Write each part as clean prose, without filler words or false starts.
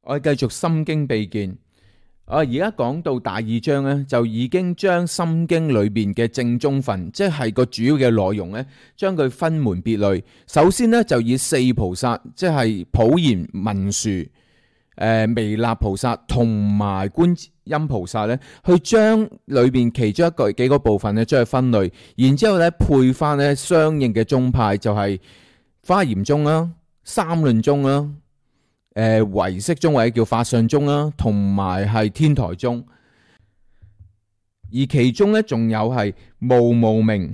我哋繼續心經秘見。而家講到第二章咧，就已經將心經裏邊嘅正宗分，即係個主要嘅內容咧，將佢分門別類。首先咧就以四菩薩，即係普賢文殊、彌勒菩薩同埋觀音菩薩咧，去將裏邊其中幾個部分咧將佢分類，然之後咧配翻咧相應嘅宗派，就係華嚴宗啦、三論宗啦。唯識宗或者叫法相宗啦，同埋係天台宗，而其中咧仲有係無無明，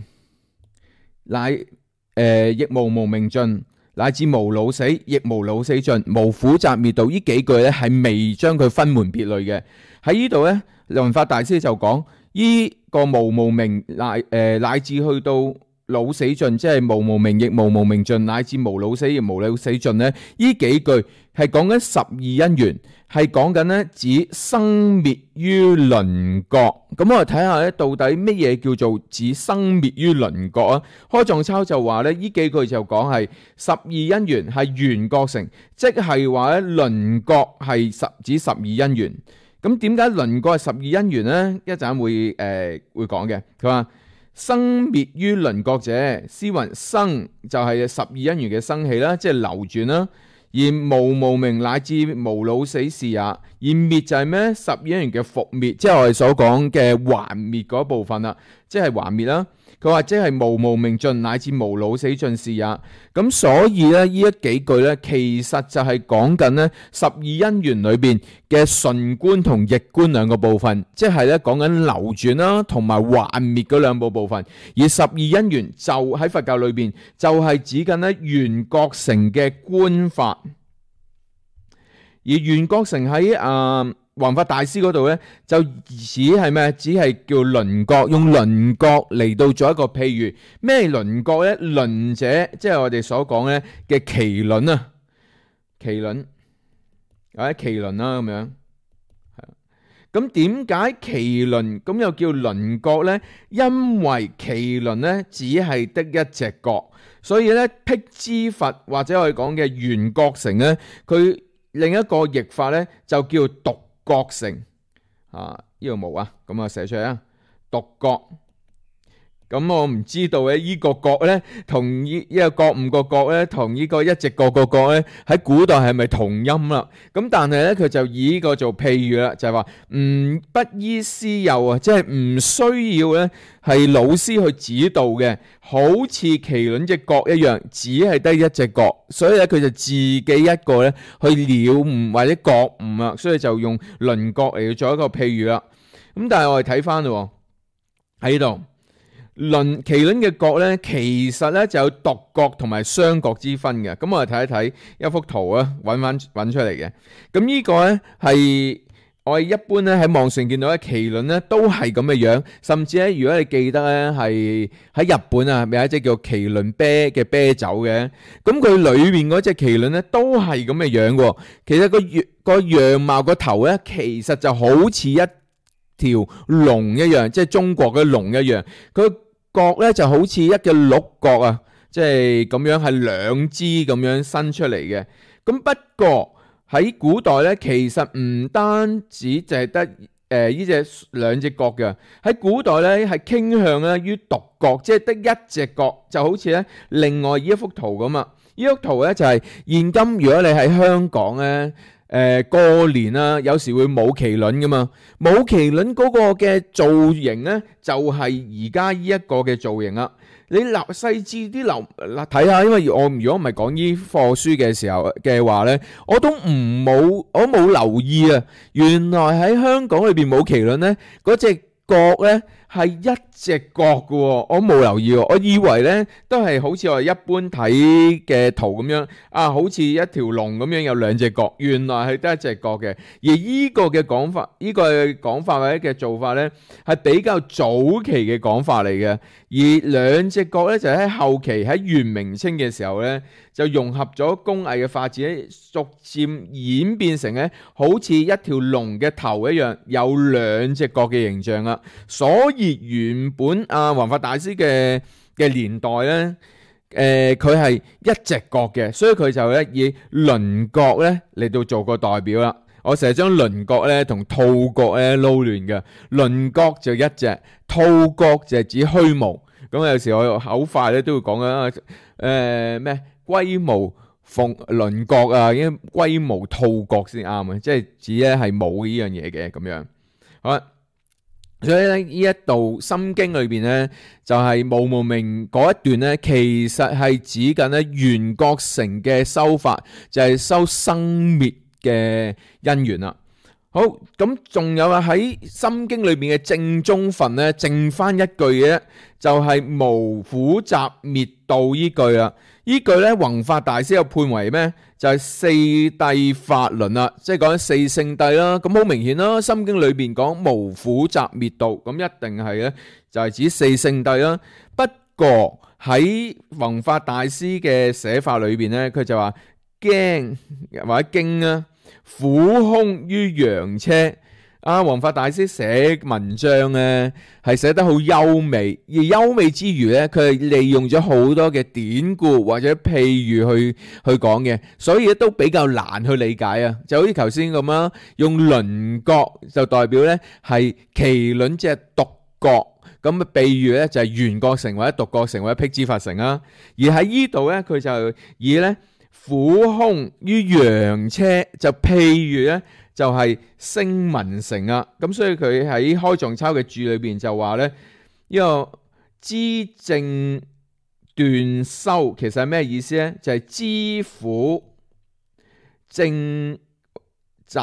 亦無無明盡，乃至無老死，亦無老死盡，無苦集滅道。呢幾句咧係未將佢分門別類嘅。喺呢度咧，弘法大師就講呢個無無明乃至去到老死盡，即係無無明亦無無明盡，乃至無老死亦無老死盡咧。呢幾句係講緊十二因緣，係講緊咧指生滅於輪覺。咁我哋睇下咧，到底乜嘢叫做指生滅於輪覺啊？開藏抄就話咧，呢幾句就講係十二因緣係緣覺成，即係話咧輪覺係指十二因緣。咁點解輪覺係十二因緣咧？一陣會講嘅。佢話生滅於輪覺者，師云生就係十二因緣嘅生起啦，即係流轉啦。而無無明乃至無老死是也，而滅就係咩？十二因緣嘅伏滅，即係我哋所講嘅還滅嗰部分啦，即係還滅啦。佢話即係無無明盡乃至無老死盡是也。咁所以咧，呢一幾句咧，其實就係講緊咧十二因緣裏邊嘅順觀同逆觀兩個部分，即係咧講緊流轉啦，同埋還滅嗰兩部分。而十二因緣就喺佛教裏邊就係指緊咧緣覺成嘅觀法，而緣覺成喺弘法大師嗰度咧，就只係咩？只係叫輪覺，用輪覺嚟到做一個譬喻。咩輪覺咧？輪者即係我哋所講咧嘅麒麟啊，麒麟或者麒麟啦咁樣。咁點解麒麟咁又叫輪覺咧？因為麒麟咧只係得一隻角，所以咧辟支佛或者我哋講嘅緣覺成咧，佢另一個譯法咧就叫獨覺成呢度冇啊，咁啊寫出嚟啊，獨覺。咁我唔知道咧，呢個覺咧同呢個覺悟個覺咧，同呢個一直覺個覺咧，喺古代係咪同音啦？咁但係咧，佢就以呢個做譬喻啦，就係話不依師友啊，即係唔需要咧係老師去指導嘅，好似麒麟隻角一樣，只係得一隻角，所以咧佢就自己一個咧去了悟或者覺悟啊，所以就用輪覺嚟做一個譬喻啦。咁但係我哋睇翻咯喺呢度。麒麟嘅角咧，其實咧就有獨角同埋雙角之分嘅。咁我哋睇一睇一幅圖啊，揾出嚟嘅。咁呢個咧係我哋一般咧喺網上見到嘅麒麟咧，都係咁嘅樣。甚至咧，如果你記得咧，係喺日本啊，咪有一隻叫麒麟啤嘅啤酒嘅。咁佢裏面嗰隻麒麟咧，都係咁嘅樣嘅。其實個樣貌個頭咧，其實就好似一條龍一樣，即係中國嘅龍一樣。佢角咧就好似一個鹿角啊，即係咁樣係兩支咁樣伸出嚟嘅。咁不過喺古代咧，其實唔單止淨係得呢隻兩隻角嘅。喺古代咧係傾向咧於獨角，即係得一隻角，就好似咧另外呢一幅圖咁啊。呢幅圖咧就係現今如果你喺香港咧。過年啊，有時會舞麒麟噶嘛，舞麒麟嗰個嘅造型咧，就係而家呢一個嘅造型啦。你細緻啲睇下，因為我如果唔係講呢課書嘅時候嘅話咧，我冇留意啊。原來喺香港裏邊舞麒麟咧，嗰隻角咧係一隻角嘅，我冇留意，我以為咧都係好似我哋一般睇嘅圖咁樣啊，好似一條龍咁樣有兩隻角，原來係得一隻角嘅。而呢個嘅講法，呢個講法或者嘅做法咧，係比較早期嘅講法嚟嘅。而兩隻角咧就喺後期喺元明清嘅時候咧，就融合咗工藝嘅發展，逐漸演變成咧好似一條龍嘅頭一樣，有兩隻角嘅形象啦。所以原本弘法大師嘅年代咧，佢係一隻角嘅，所以佢就咧以輪角咧嚟到做個代表啦。 我成日將輪角咧同兔角咧撈亂嘅，輪角就一隻，兔角就係指虛無。咁有時我口快咧都會講啊，咩龜無鳳輪角啊，應該龜無兔角先啱啊，即係指咧係冇呢樣嘢嘅咁樣。好啦，所以咧呢一度心經裏邊咧就係無無明嗰一段咧，其實係指緊咧緣覺乘嘅修法，就係修生滅嘅因緣啦。好，咁仲有啊喺心經裏邊嘅正宗分咧，剩翻一句嘅，就係無苦集滅道依句啦。依句咧弘法大師又判為咩？就係四諦法輪啦，即係講四聖諦啦。咁好明顯啦，心經裏邊講無苦集滅道，咁一定係咧就係指四聖諦啦。不過喺弘法大師嘅寫法裏邊咧，佢就話驚或者經啊。苦空於羊車，弘法大師寫文章咧係寫得好優美，而優美之餘咧，佢係利用咗好多嘅典故或者譬喻去講嘅，所以都比較難去理解啊。就好似頭先咁啦，用輪角就代表咧係麒麟隻獨角，咁嘅比喻咧就係緣覺乘或者獨覺乘或者辟支法乘啦。而喺呢度咧，佢就以咧。苦空於羊車就譬如咧就係聲聞乘啊，咁所以佢喺開藏抄嘅注裏邊就話咧呢個知正斷修其實係咩意思咧？就係知苦正集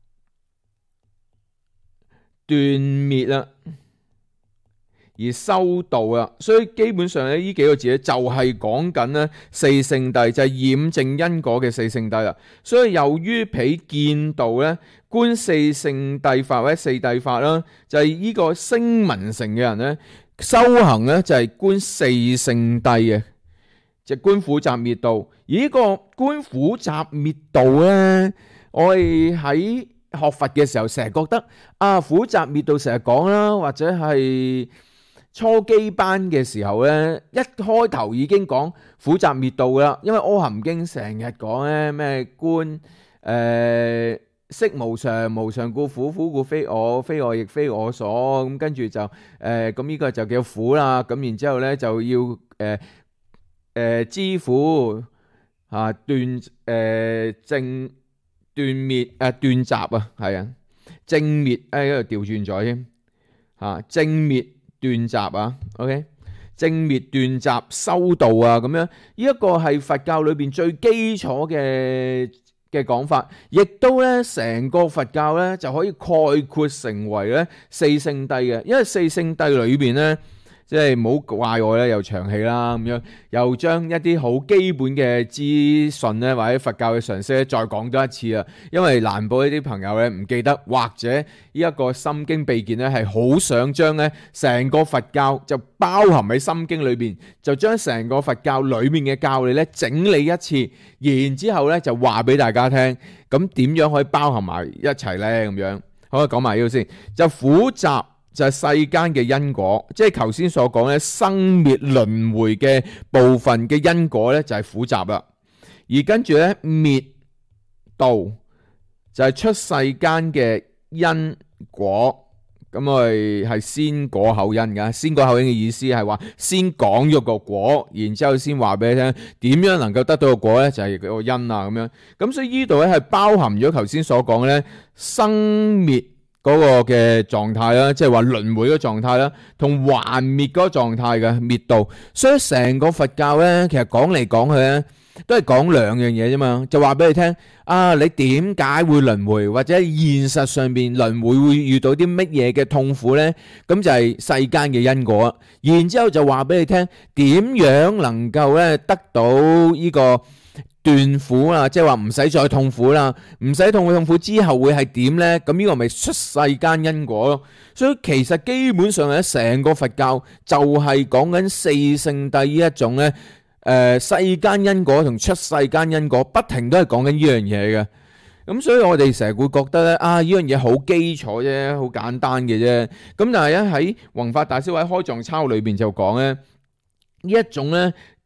斷滅啦。而修道啊，所以基本上咧呢幾個字咧就係講緊咧四聖諦，就係染淨因果嘅四聖諦啦。所以由於彼見道咧觀四聖諦法或者四諦法啦，就係呢個聲聞乘嘅人咧修行咧就係觀四聖諦嘅，就觀苦集滅道。而呢個觀苦集滅道咧，我哋喺學佛嘅時候成日覺得苦集滅道成日講啦，或者係初基班嘅時候咧，一開頭已經講苦集滅道啦，因為阿含經成日講咧咩觀色無常，無常故苦，苦故非我，非我亦非我所，咁跟住就咁呢個就叫苦啦。咁然之後咧就要知苦斷正斷滅斷集啊，係啊正滅喺度調轉咗添正滅斷集啊 ，OK， 正滅斷集修道啊，咁樣呢一個係佛教裏邊最基礎嘅講法，亦都咧成個佛教咧就可以概括成為咧四聖諦嘅，因為四聖諦裏邊咧。即係唔好怪我咧，又長氣啦咁樣，又將一啲好基本嘅資訊咧，或者佛教嘅常識咧，再講多一次啊！因為難保呢啲朋友咧唔記得，或者呢一個心經秘見咧係好想將咧成個佛教就包含喺心經裏邊，就將成個佛教裏面嘅教理咧整理一次，然之後咧就話俾大家聽，咁點樣可以包含埋一齊咧？咁樣好，講埋呢個先，就苦集。就係世間嘅因果，即係頭先所講咧生滅輪迴嘅部分嘅因果咧就係苦集啦。而跟住咧滅道就係出世間嘅因果，咁我哋係先果後因噶。先果後因嘅意思係話先講咗個果，然之後先話俾你聽點樣能夠得到個果咧，就係個因啊咁樣。咁所以呢度咧係包含咗頭先所講嘅咧生滅。嗰個嘅狀態啦，即係話輪迴嘅狀態啦，同還滅嗰個狀態嘅滅道，所以成個佛教咧，其實講嚟講去咧，都係講兩樣嘢啫嘛，就話俾你聽你點解會輪迴，或者現實上邊輪迴會遇到啲乜嘢嘅痛苦咧？咁就係世間嘅因果，然之後就話俾你聽點樣能夠咧得到呢個斷苦啦，即係話唔使再痛苦啦，唔使痛苦之後會係點呢？咁呢個咪出世間因果咯。所以其實基本上咧，成個佛教就係講緊四聖諦呢一種咧，世間因果同出世間因果，不停都係講緊呢樣嘢嘅。咁所以我哋成日會覺得咧，呢樣嘢好基礎啫，好簡單嘅啫。咁但係咧喺弘法大師喺開藏抄裏邊就講咧，呢一種咧。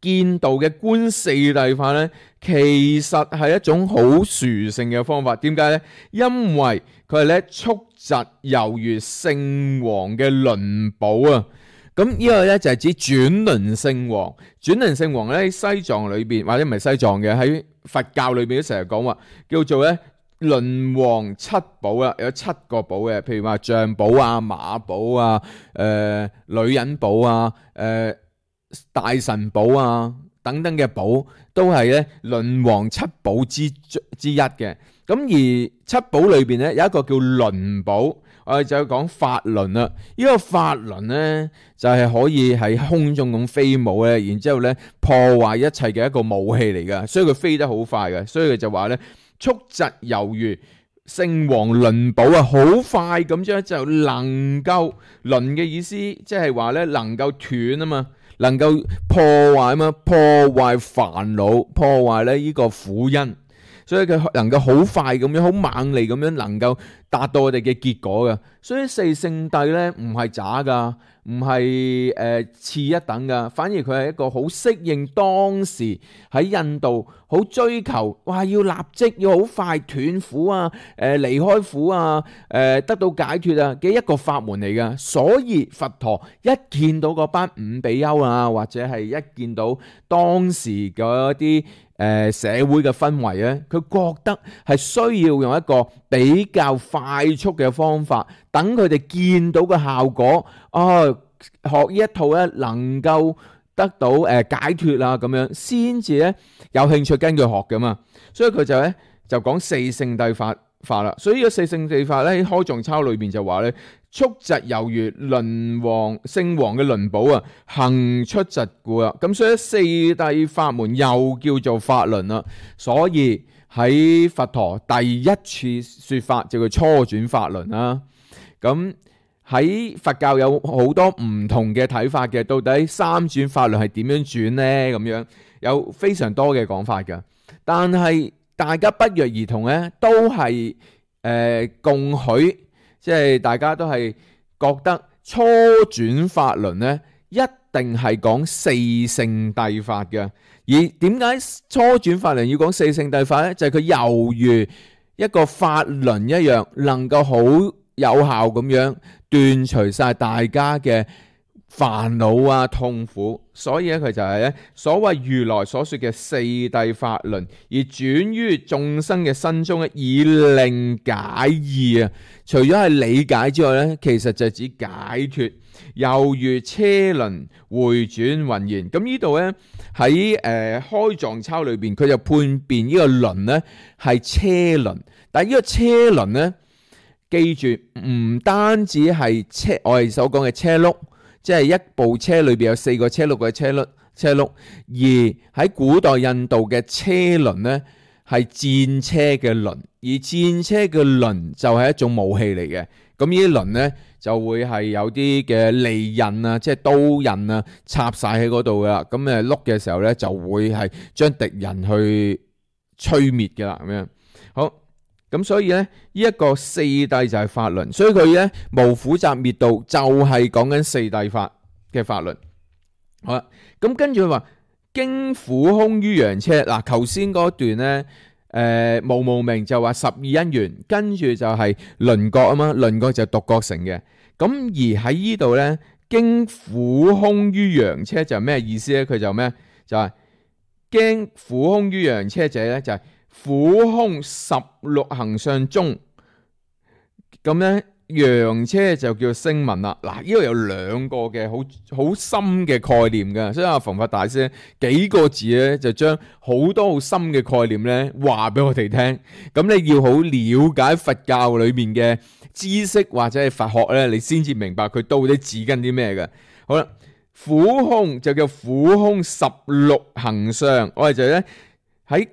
見道嘅觀四諦法咧，其實係一種好殊勝嘅方法。點解咧？因為佢係咧速疾猶如聖王嘅輪寶啊！咁呢個咧就係指轉輪聖王。轉輪聖王咧，西藏裏邊或者唔係西藏嘅，喺佛教裏邊都成日講話叫做咧輪王七寶啊，有7個寶嘅，譬如話象寶啊、馬寶啊、女人寶啊、大神寶啊等等嘅寶，都係咧輪王七寶之一嘅。咁而七寶裏邊咧有一個叫輪寶。我哋就講法輪啦，呢個法輪咧就係可以喺空中咁飛舞咧，然之後咧破壞一切嘅一個武器嚟噶，所以佢飛得好快嘅，所以佢就話咧速疾猶如聖王輪寶啊，好快咁樣就能夠輪嘅意思，即係話咧能夠斷啊嘛，能夠破壞啊嘛，破壞煩惱，破壞咧呢個苦因。所以佢能夠好快咁樣，好猛利咁樣，能夠達到我哋嘅結果嘅。所以四聖諦咧唔係渣噶，唔係次一等噶，反而佢係一個好適應當時喺印度好追求，哇要立即要好快斷苦啊，離開苦啊，得到解脫啊嘅一個法門嚟噶。所以佛陀一見到嗰班五比丘啊，或者係一見到當時嗰啲社會嘅氛圍咧，佢覺得係需要用一個比較快速嘅方法，等佢哋見到個效果，學呢一套咧能夠得到解脫啦，咁樣先至咧有興趣跟佢學噶嘛。所以佢就講四聖諦法啦。所以呢個四聖諦法咧喺開藏抄裏邊就話咧，速疾猶如聖王嘅輪寶啊，行出疾故啊。咁所以四諦法門又叫做法輪啦。所以喺佛陀第一次說法就叫初轉法輪啦。咁喺佛教有好多唔同嘅睇法嘅，到底三轉法輪係點樣轉呢？咁樣有非常多嘅講法㗎。但係大家不約而同咧，都係共許。即係大家都係覺得初轉法輪咧，一定係講四聖諦法嘅。而點解初轉法輪要講四聖諦法咧？就係佢猶如一個法輪一樣，能夠好有效咁樣斷除晒大家嘅煩惱啊、痛苦。所以咧，佢就係咧所謂如來所說嘅四諦法輪，而轉於眾生嘅身中咧，以令解義啊。除咗係理解之外咧，其實就指解脫，猶如車輪回轉渾然。咁呢度咧喺開藏抄裏邊，佢就判別呢個輪咧係車輪。但係呢個車輪咧，記住唔單止係車，我哋所講嘅車轆。即係一部車裏邊有4個車轆嘅車轆，而喺古代印度嘅車輪呢係戰車嘅輪，而戰車嘅輪就係一種武器嚟嘅。咁呢啲輪呢就會係有啲嘅利刃啊，即係刀刃啊，插晒喺嗰度噶啦。咁碌嘅時候呢，就會係將敵人去摧滅噶啦。咁樣好。咁所以咧，呢一個四諦就係法輪，所以佢咧無苦集滅道就係講緊四諦法嘅法輪。好啦，咁跟住佢話經苦空於羊車。嗱，頭先嗰段咧，無明就話12因緣，跟住就係輪覺啊嘛，輪覺就獨覺成嘅。咁而喺呢度咧，經苦空於羊車就係咩意思咧？佢就咩？就係經苦空於羊車者咧，就係苦空16行相中，咁咧羊車就叫聲聞啦。嗱，呢度有2個嘅好深嘅概念嘅，所以阿弘法大師幾個字咧就將好多好深嘅概念咧話俾我哋聽。咁你要好了解佛教裏面嘅知識或者係佛學咧，你先至明白佢到底指緊啲咩嘅。好啦，苦空就叫苦空16行相，我哋就咧喺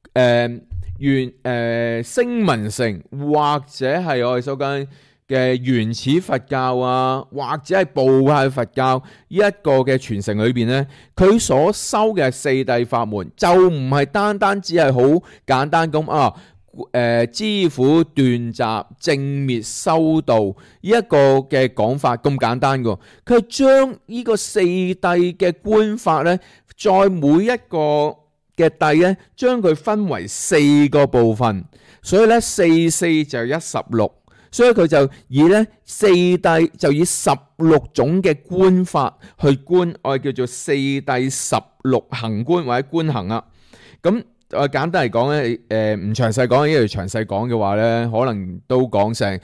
聲聞乘或者係我哋所講嘅原始佛教啊，或者係部派佛教呢一個嘅傳承裏邊呢，佢所修嘅四諦法門就唔係單單只係好簡單咁知苦斷集正滅修道呢一個嘅講法咁簡單噶，佢將呢個四諦嘅觀法呢再每一個嘅帝咧，將佢分為4個部分，所以咧4就16，所以佢就以咧4帝就以16種嘅官法去官，我哋叫做4帝16行官或者官行啊。咁簡單嚟講咧，唔詳細講，因為詳細講嘅話咧，可能都講成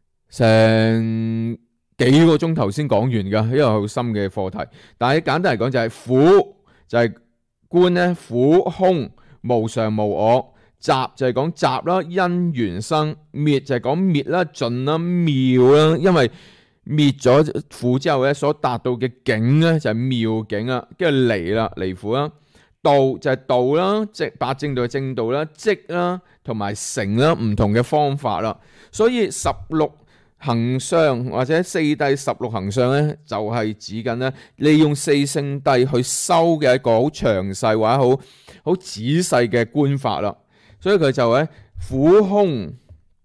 幾個鐘頭先講完噶，因為好深嘅課題。但係簡單嚟講就係府就係官咧，府空無常無我，集就係講集啦，因緣生，滅就係講滅啦，盡啦，妙啦，因為滅咗苦之後咧，所達到嘅境咧就係妙境啦，跟住離啦，離苦啦。道就係道啦，即八正道嘅正道啦，積啦同埋成啦，唔同嘅方法啦。所以16行相或者4帝16行相咧，就係指緊咧利用4聖帝去修嘅一個好詳細或者好仔細嘅官法啦。所以佢就喺府空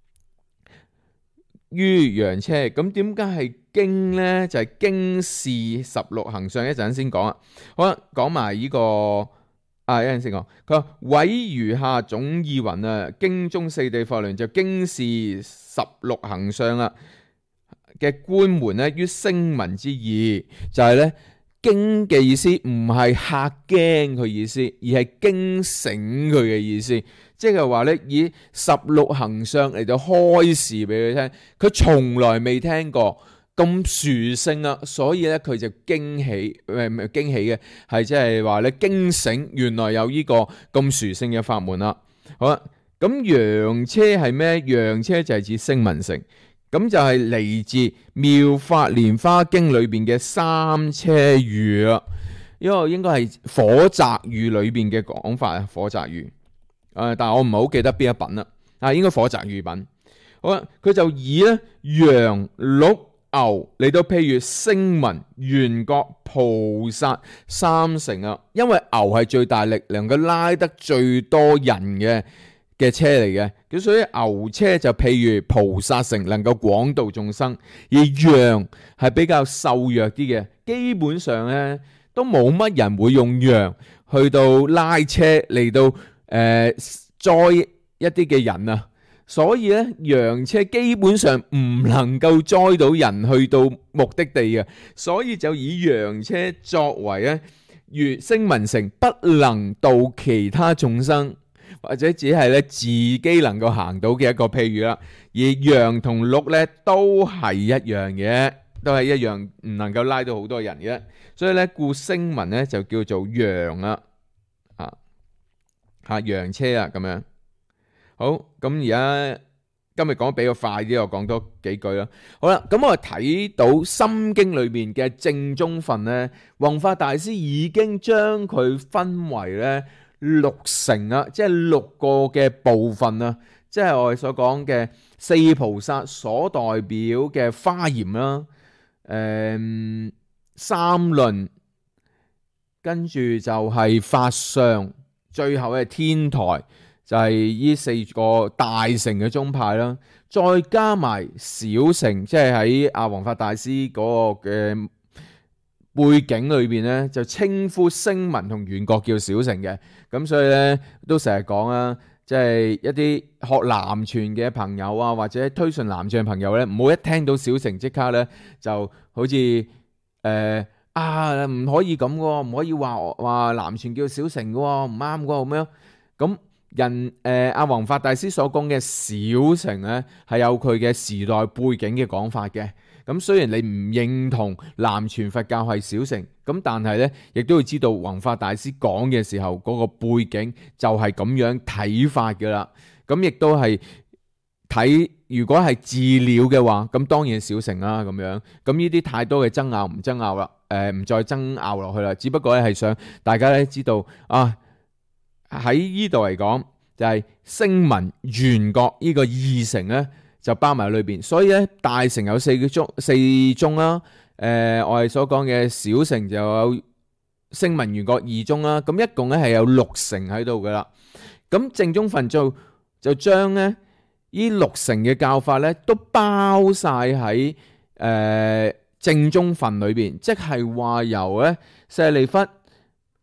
於陽車，咁點解係經咧？就係經是16行相，一陣先講啊。好啦，講埋呢個。一陣先講，佢話委如下總意云啊，經中4地法輪就經是16行相啦嘅官門咧，於聲聞之意就係咧經嘅意思，唔係嚇驚佢意思，而係驚醒佢嘅意思，即係話咧以16行相嚟到開示俾佢聽，佢從來未聽過。咁殊勝啊，所以咧佢就驚喜，唔係驚喜嘅，係即係話咧驚醒，原來有呢個咁殊勝嘅法門啦。好啦，咁陽車係咩？陽車就係指聲聞乘，咁就係嚟自《妙法蓮華經》裏邊嘅三車喻啦。因為應該係火宅喻裏邊嘅講法啊，火宅喻。但係我唔係好記得邊一品啦。應該火宅喻品。好啦，佢就以咧羊鹿牛嚟到譬如聲聞、緣覺、菩薩三乘啊，因為牛係最大力，能夠拉得最多人嘅車嚟嘅，咁所以牛車就譬如菩薩乘，能夠廣度眾生，而羊係比較瘦弱啲嘅，基本上咧都冇乜人會用羊去到拉車嚟到載一啲嘅人啊。所以咧，羊車基本上唔能夠載到人去到目的地嘅，所以就以羊車作為咧，如聲聞乘不能度其他眾生，或者只係咧自己能夠行到嘅一個譬喻啦。而羊同鹿咧都係一樣嘅，都係一樣唔能夠拉到好多人嘅，所以咧故聲聞咧就叫做羊啦，羊車啊咁樣。好，咁而家今日講比較快啲，我講多幾句啦。好啦，咁我睇到《心經》裏面嘅正宗分咧，弘法大師已經將佢分為咧6乘啊，即係6個嘅部分啊，即係我哋所講嘅4菩薩所代表嘅華嚴啦，三論，跟住就係法相，最後係天台。就係呢4個大乘嘅宗派啦，再加埋小乘，即係喺阿弘法大師嗰個嘅背景裏邊咧，就稱呼聲聞同緣覺叫小乘嘅。咁所以咧都成日講啦，即係一啲學南傳嘅朋友啊，或者推崇南傳嘅朋友咧，唔好一聽到小乘即刻咧就好似唔可以咁嘅，唔可以話南傳叫小乘嘅，唔啱嘅咁樣咁。阿弘法大師所講嘅小乘咧，係有佢嘅時代背景嘅講法嘅。咁雖然你唔認同南傳佛教係小乘，咁但係咧，亦都要知道弘法大師講嘅時候嗰個背景就係咁樣睇法噶啦。咁亦都係睇，如果係自了嘅話，咁當然小乘啦咁樣。咁呢啲太多嘅爭拗唔爭拗啦，唔再爭拗落去啦。只不過咧係想大家咧知道啊。喺呢度嚟講，就係聲聞緣覺呢個二乘咧，就包埋裏邊。所以咧，大乘有四宗啦。我哋所講嘅小乘就有聲聞緣覺二宗啦。咁一共咧係有6乘喺度噶啦。咁正宗分就將咧呢6乘嘅教法咧都包晒喺正宗分裏邊，即係話由咧舍利弗。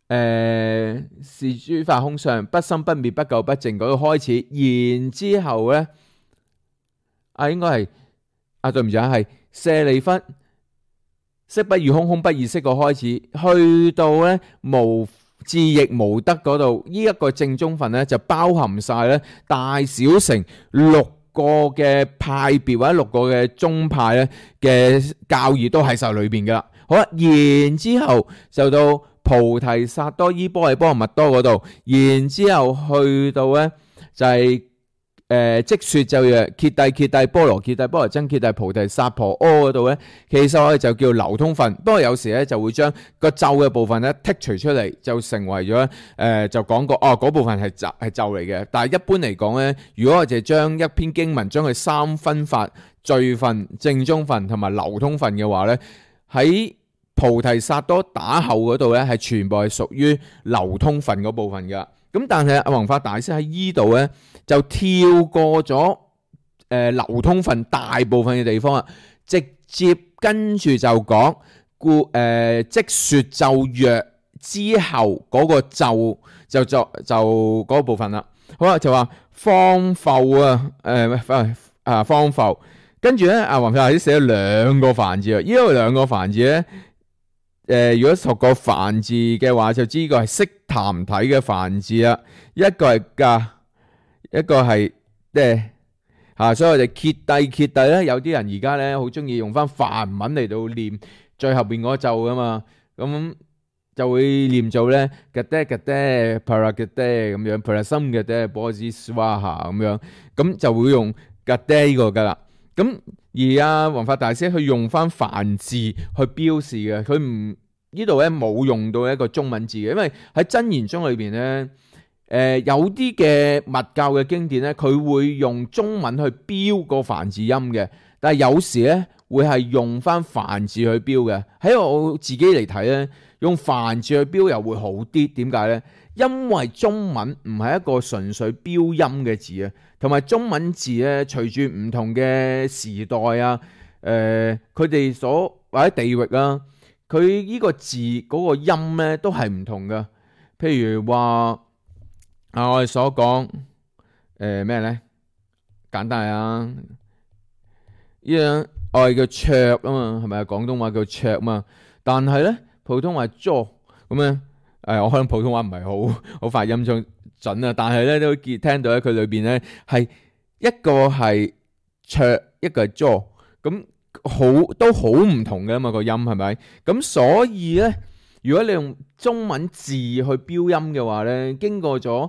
是諸法空相，不生不滅，不垢不淨嗰度開始，然之後咧應該係對唔住係舍利弗，色不異空，空不異色個開始，去到咧無智亦無得嗰度，呢一個正宗分咧就包含晒咧大小乘六個嘅派別或者六個嘅宗派咧嘅教義都喺晒裏邊噶啦。好啦，然之後就到菩提薩埵依波羅蜜多嗰度，然之後去到咧就係即說就曰揭諦揭諦波羅揭諦波羅僧揭諦菩提薩婆訶嗰度咧，其實我哋就叫流通分。不過有時咧就會將個咒嘅部分咧剔除出嚟，就成為咗就講過嗰部分係咒嚟嘅。但係一般嚟講咧，如果我哋將一篇經文將佢三分法序分、正宗分同埋流通分嘅話咧，喺菩提薩埵打後嗰度咧係全部係屬於流通分嗰部分噶。咁但係阿弘法大師喺依度咧就跳過咗流通分大部分嘅地方啊，直接跟住就講即說咒曰之後嗰個咒就嗰部分啦。好啦，就話方復方復，跟住咧阿弘法大師寫咗兩個梵字啊，呢個兩個梵字咧。如果讀過梵字嘅話，就知呢個係悉檀體嘅梵字啦。一個係噶，一個係所以我哋揭諦揭諦咧，有啲人而家咧好中意用翻梵文嚟到念最後邊嗰個咒噶嘛，咁就會念做咧嘅爹嘅爹 para 嘅爹咁樣 para 心嘅爹 bozi swaha 咁樣，咁就會用嘅爹呢個噶啦。咁而阿弘法大師去用翻梵字去標示嘅，佢唔呢度咧冇用到一個中文字嘅，因為喺真言宗裏邊咧，有啲嘅密教嘅經典咧，佢會用中文去標個梵字音嘅，但係有時咧會係用翻梵字去標嘅。喺我自己嚟睇咧，用梵字去標又會好啲。點解咧？因為中文唔係一個純粹標音嘅字啊，同埋中文字咧，隨住唔同嘅時代啊，佢哋所或者地域啊，佢呢個字嗰個音咧都係唔同噶。譬如話我哋所講咩咧？簡單啊，呢樣我哋叫卓啊嘛，係咪啊？廣東話叫卓嘛，但係咧普通話作咁樣。我可能普通話唔係好發音中準啊，但係咧都聽到咧佢裏邊咧係一個係卓，一個係作，咁都好唔同嘅嘛個音係咪？咁所以咧，如果你用中文字去標音嘅話咧，經過咗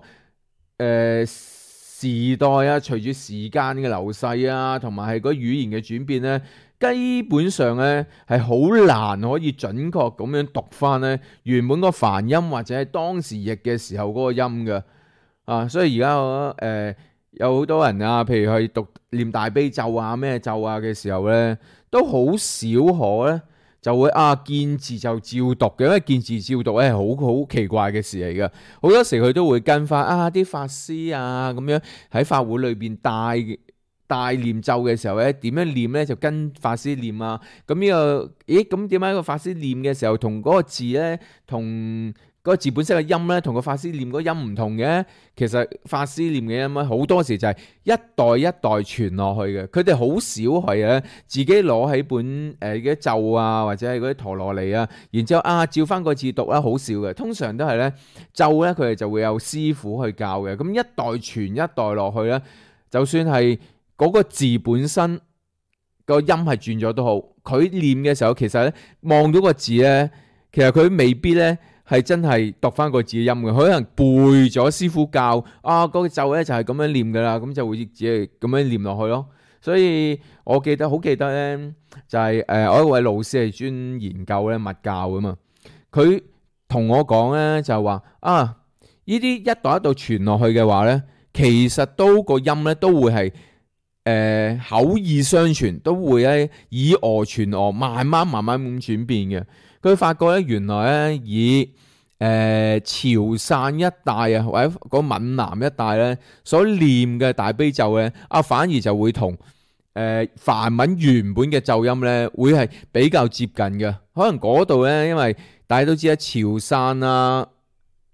時代啊，隨住時間嘅流逝啊，同埋係個語言嘅轉變咧。基本上咧係好難可以準確咁樣讀翻咧原本個梵音或者係當時譯嘅時候嗰個音嘅所以而家有好多人啊，譬如去念大悲咒啊咩咒啊嘅時候咧，都好少可咧就會見字就照讀嘅，因為見字照讀咧係好奇怪嘅事嚟嘅。好多時佢都會跟翻啲法師啊咁樣喺法會裏邊大念咒嘅時候咧，點樣念咧就跟法師念啊。咁呢個，咁點解個法師念嘅時候同嗰個字咧，同嗰個字本身嘅音咧，同個法師念嗰音唔同嘅？其實法師念嘅音咧，好多時就係一代一代傳落去嘅。佢哋好少係咧自己攞起本啲咒啊，或者係嗰啲陀羅尼啊，然之後照翻個字讀啦，好少嘅。通常都係咧咒咧，佢哋就會有師傅去教嘅。咁一代傳一代落去咧，就算係嗰個字本身個音係轉咗都好，佢念嘅時候其實咧望到個字咧，其實佢未必咧係真係讀翻個字嘅音嘅，佢可能背咗師傅教嗰個咒咧就係咁樣念噶啦，咁就會只係咁樣念落去咯。所以我好記得咧，就係我一位老師係專研究咧密教噶嘛，佢同我講咧就話呢啲一代一代傳落去嘅話咧，其實都個音咧都會係口耳相傳，都會咧以訛傳訛，慢慢咁轉變嘅。佢發覺咧，原來咧以潮汕一帶啊，或者嗰閩南一帶咧所念嘅大悲咒咧，反而就會同梵文原本嘅咒音咧，會係比較接近嘅。可能嗰度咧，因為大家都知啦，潮汕啊、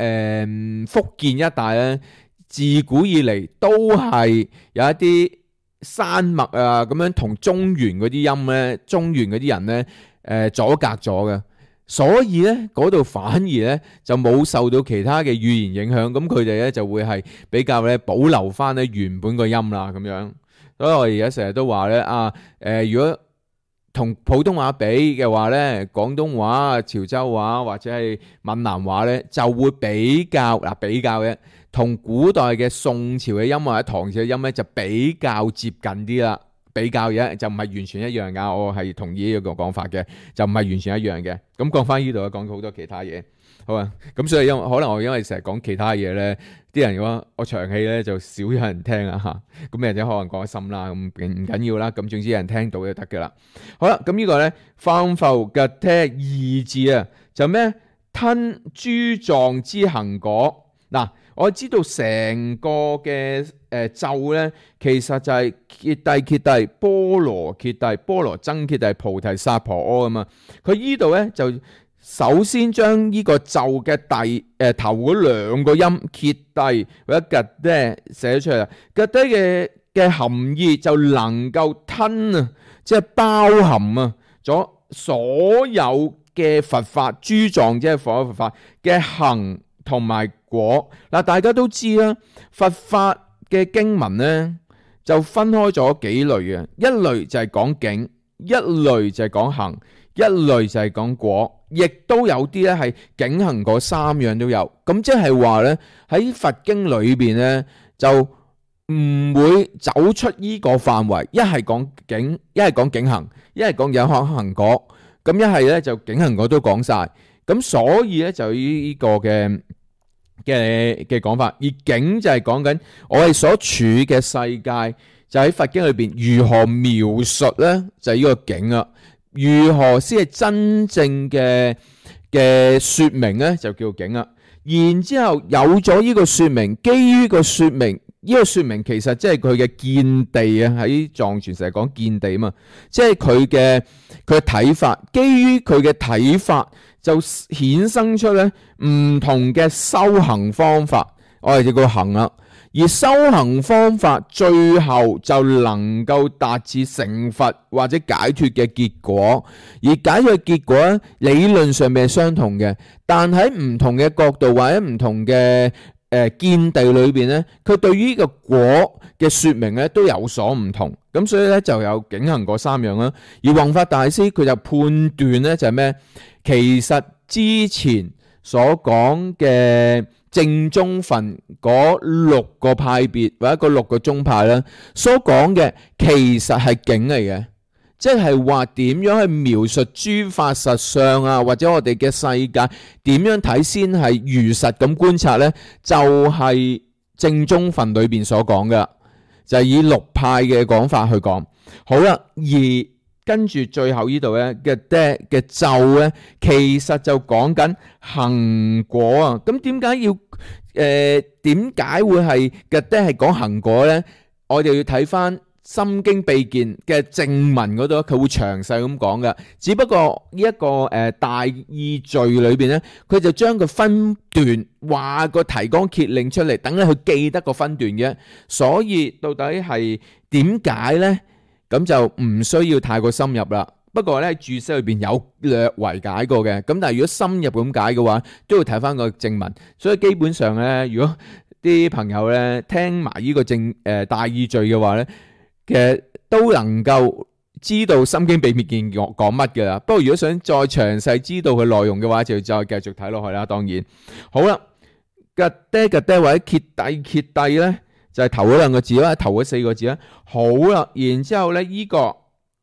福建一帶咧，自古以嚟都係有一啲山脈啊，咁樣同中原嗰啲音咧，中原嗰啲人咧阻隔咗嘅，所以咧嗰度反而咧就冇受到其他嘅語言影響，咁佢哋咧就會係比較咧保留翻咧原本個音啦咁樣。所以我而家成日都話咧如果同普通話比嘅話咧，廣東話、潮州話或者係閩南話咧，就會比較嘅，同古代嘅宋朝嘅音或者唐朝嘅音咧就比較接近啲啦。比較嘅就唔係完全一樣㗎，我係同意呢個講法嘅，就唔係完全一樣嘅。咁講翻呢度，講好多其他嘢，好啊。咁所以可能我因為成日講其他嘢咧，啲人話我長氣咧就少有人聽啊嚇。咁人哋可能講心啦，咁唔緊要啦。咁總之有人聽到就得㗎啦。好啦，咁呢個咧放浮嘅聽二字啊，就咩吞諸狀之行果嗱。我知道成個嘅咒咧，其實就係揭諦揭諦、波羅揭諦、波羅僧揭諦、菩提薩婆訶啊嘛。佢呢度咧就首先將呢個咒嘅頭嗰兩個音揭諦或者吉爹寫出嚟啦。吉爹嘅含義就能夠吞啊，即係包含啊咗所有嘅佛法諸狀，即係佛法嘅行同埋果嗱，大家都知啦，佛法嘅經文咧就分開咗幾類嘅，一類就係講境，一類就係講行，一類就係講果，亦都有啲咧係境行果三樣都有。咁即係話咧喺佛經裏邊咧就唔會走出呢個範圍，一係講境，一係講境行，一係講有行果，咁一係咧就境行果都講晒。咁所以咧就呢個嘅講法，而境就係講緊我哋所處嘅世界，就喺佛經裏邊如何描述呢？就係呢個境啦。如何先係真正嘅說明呢？就叫境啦。然之後有咗呢個說明，基於個說明，呢個說明其實即係佢嘅見地啊，喺藏傳成日講見地啊嘛，即係佢嘅睇法，基於佢嘅睇法。就衍生出咧唔同嘅修行方法，我哋就叫行啦。而修行方法最後就能夠達至成佛或者解脫嘅結果。而解脫嘅結果咧，理論上面係相同嘅，但喺唔同嘅角度或者唔同嘅見地裏邊咧，佢對於呢個果嘅說明咧都有所唔同。咁所以咧就有境行果三樣啦。而弘法大師佢就判斷咧就係咩？其實之前所講嘅正宗分嗰六個派別或者嗰六個宗派咧，所講嘅其實係境嚟嘅，即係話點樣去描述諸法實相啊，或者我哋嘅世界點樣睇先係如實咁觀察呢？就係正宗分裏邊所講嘅，就係以六派嘅講法去講。好啦，而跟住最後呢度咧嘅咒咧，其實就講緊行果啊。咁點解要點解會係嘅係講行果咧？我哋要睇翻《心經秘見》嘅正文嗰度，佢會詳細咁講嘅。只不過呢一個大意序裏邊咧，佢就將個分段話個提綱挈領出嚟，等你去記得個分段嘅。所以到底係點解咧？咁就唔需要太過深入啦。不過咧，註釋裏邊有略為解過嘅。咁但係如果深入咁解嘅話，都要睇翻個正文。所以基本上咧，如果啲朋友咧聽埋呢個大意序嘅話咧，其實都能夠知道《心經秘見》講乜嘅啦。不過如果想再詳細知道佢內容嘅話，就要再繼續睇落去啦。當然，好啦，吉爹或者揭諦咧。就係頭嗰兩個字啦，頭嗰四個字啦。好啦，然之後咧，呢個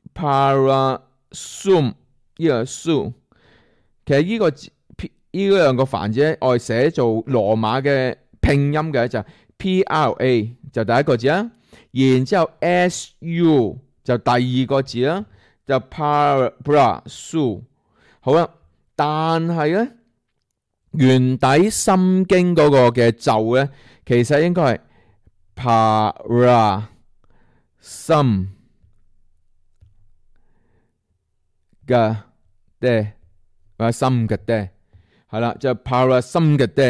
parasum 呢個 sum， 其實呢個字呢兩個繁字我哋寫做羅馬嘅拼音嘅就 pra 就第一個字啦，然之後 su 就第二個字啦，就 parasum。好啦，但係咧原底心經嗰個嘅咒咧，其實應該係parasum嘅爹或者心嘅爹，係啦，就parasum嘅爹。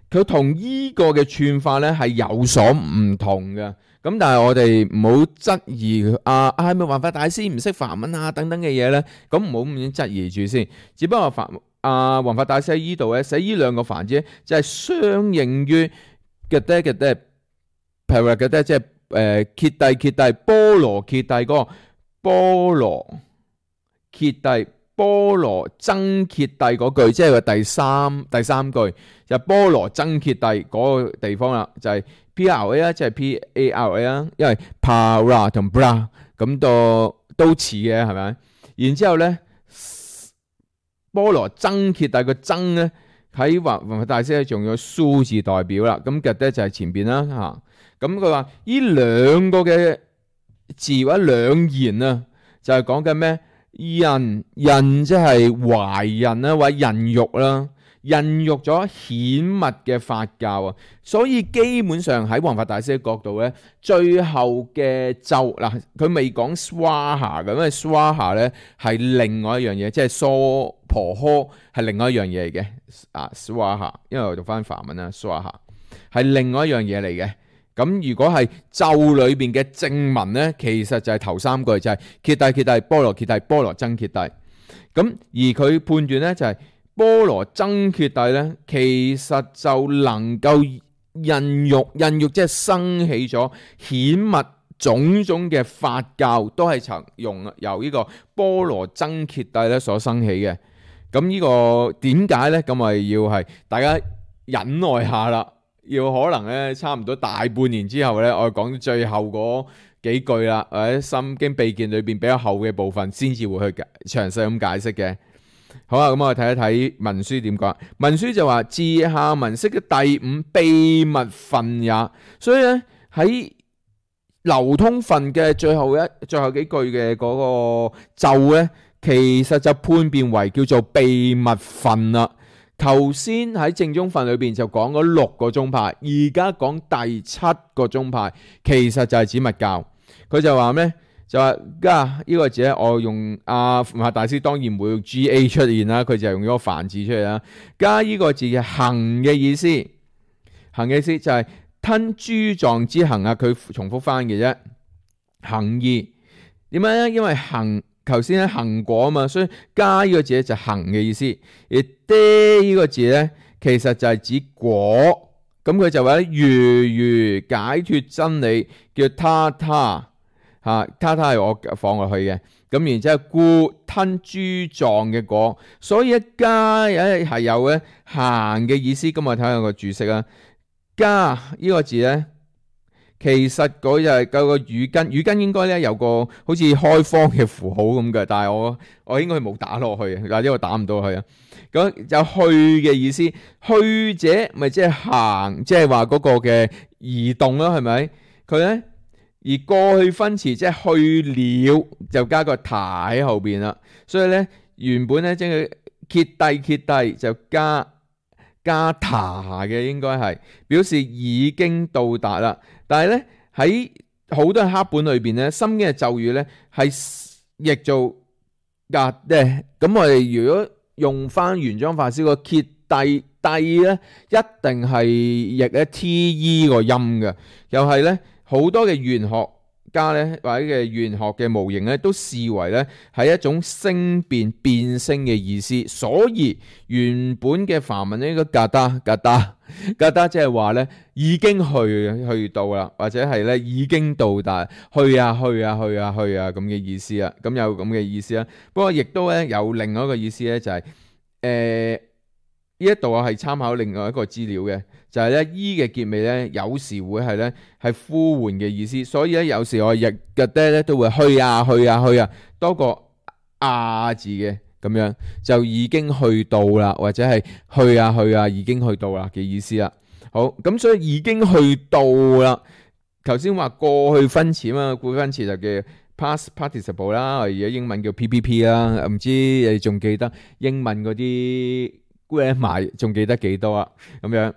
佢同依個嘅串法咧係有所唔同嘅。咁但係我哋唔好質疑係咪弘法大師唔識梵文啊等等嘅嘢咧？咁唔好咁樣質疑住先。只不過弘法大師喺依度咧寫依兩個梵字，就係相應於嘅爹，即係揭諦波羅揭諦嗰個波羅揭諦波羅僧揭諦嗰句，即係個第三句就係波羅僧揭諦嗰個地方啦，就係 PRA 啦，即係 PARA 啦，因為 para 同 bra 咁都似嘅係咪？然之後咧，波羅僧揭諦個僧咧喺弘法大師咧仲有蘇字代表啦，咁嘅咧就係前邊啦嚇。咁佢話呢兩個嘅字或者兩言啊，就係講緊咩？孕即係懷孕啦，或者孕育啦。孕育咗顯密嘅法教啊，所以基本上喺弘法大師嘅角度咧，最後嘅咒嗱，佢未講 swaha 嘅，因為 swaha 咧係另外一樣嘢，即係娑婆訶係另外一樣嘢嚟嘅swaha， 因為我讀翻梵文啦 swaha 係另外一樣嘢嚟嘅。咁如果係咒裏邊嘅正文咧，其實就係頭三句就係揭諦波羅揭諦波羅僧揭諦。咁而佢判斷咧就係波羅僧揭諦咧，其實就能夠孕育即係生起咗顯密種種嘅法教，都係曾由呢個波羅僧揭諦咧所生起嘅。咁呢個點解咧？咁咪要係大家忍耐下啦。要可能咧，差唔多大半年之後咧，我講最後嗰幾句啦，或者《心經秘見》裏邊比較後嘅部分，先至會去詳細咁解釋嘅。好啊，咁我哋睇一睇文書點講。文書就話自下文釋嘅第五秘密分也，所以咧喺流通分嘅最後幾句嘅嗰個咒咧，其實就判別為叫做秘密分啦。頭先喺正宗分裏邊就講咗6個宗派，而家講第7個宗派，其實就係指密教。佢就話咩？就話加呢個字咧，我用弘法大師當然唔會用 GA 出現啦，佢就用咗個梵字出嚟啦。加呢個字嘅行嘅意思，行嘅意思就係吞諸藏之行啊，佢重複翻嘅啫。行義點解咧？因為行頭先咧行果啊嘛，所以加呢個字咧就行嘅意思。而爹呢個字咧，其實就係指果。咁佢就話咧，如解脱真理叫他係我放落去嘅。咁然之後故吞諸藏嘅果，所以一加係有咧行嘅意思。咁我睇下個注釋啊，加呢個字咧。其實嗰就係個語根應該咧有個好似開方嘅符號咁嘅，但係我應該冇打落去，或者我打唔到去啊。咁就去嘅意思，去者咪即係行，即係話嗰個嘅移動啦，係咪？佢咧而過去分詞即係去了，就加個他喺後邊啦。所以咧原本咧即係揭諦就加他嘅，應該係表示已經到達啦。但係咧喺好多黑本裏邊咧，心經嘅咒語咧係譯做咧。咁我哋如果用翻玄奘法師個揭諦咧，一定係譯咧 te 個音嘅。又係咧好多嘅玄學家咧或者嘅玄學嘅模型咧，都視為咧係一種聲變聲嘅意思。所以原本嘅梵文呢個嘎達即係話咧已經去到啦，或者係咧已經到達，去啊咁嘅意思啊。咁有咁嘅意思啊。不過亦都咧有另外一個意思咧，就係呢一度我係參考另外一個資料嘅，就係咧依嘅結尾咧有時會係咧係呼喚嘅意思。所以咧有時我譯嘅爹咧都會去啊多過字嘅。咁樣就已經去到啦，或者係去啊已經去到啦嘅意思啦。好，咁所以已經去到啦。頭先話過去分詞啊嘛，過去分詞就叫 past participle 啦，而家英文叫 PPP 啦。唔知你仲記得英文嗰啲 grammar 仲記得幾多啊？咁樣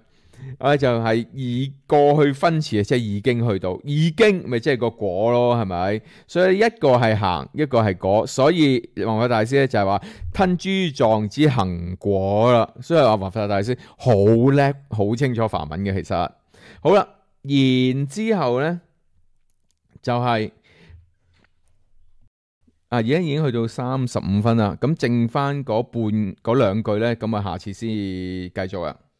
我就係已過去分詞，即係已經去到，已經咪即係個果咯，係咪？所以一個係行，一個係果，所以弘法大師咧就係話吞珠狀之行果啦。所以話弘法大師好叻，好清楚梵文嘅。其實好啦，然之後咧就係而家已經去到35分啦，咁剩翻嗰兩句咧，咁啊下次先繼續啊。